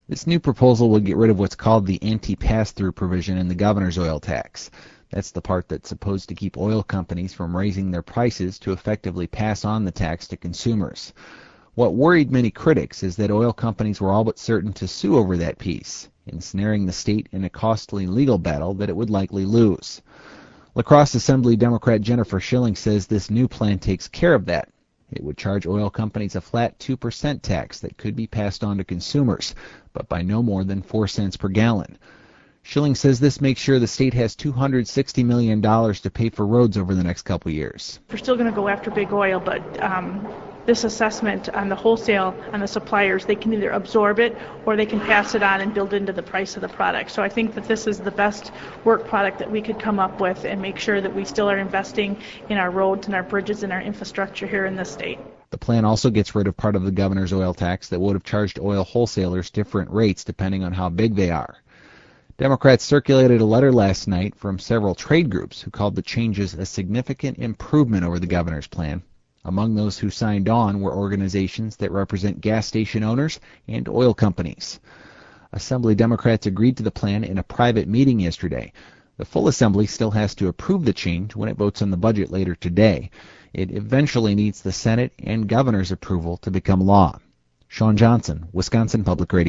This new proposal would get rid of what's called the anti-pass-through provision in the governor's oil tax. That's the part that's supposed to keep oil companies from raising their prices to effectively pass on the tax to consumers. What worried many critics is that oil companies were all but certain to sue over that piece, ensnaring the state in a costly legal battle that it would likely lose. La Crosse Assembly Democrat Jennifer Schilling says this new plan takes care of that. It would charge oil companies a flat 2% tax that could be passed on to consumers, but by no more than 4 cents per gallon. Schilling says this makes sure the state has $260 million to pay for roads over the next couple years. We're still going to go after big oil, but this assessment on the wholesale, on the suppliers, they can either absorb it or they can pass it on and build into the price of the product. So I think that this is the best work product that we could come up with and make sure that we still are investing in our roads and our bridges and our infrastructure here in the state. The plan also gets rid of part of the governor's oil tax that would have charged oil wholesalers different rates depending on how big they are. Democrats circulated a letter last night from several trade groups who called the changes a significant improvement over the governor's plan. Among those who signed on were organizations that represent gas station owners and oil companies. Assembly Democrats agreed to the plan in a private meeting yesterday. The full Assembly still has to approve the change when it votes on the budget later today. It eventually needs the Senate and governor's approval to become law. Sean Johnson, Wisconsin Public Radio.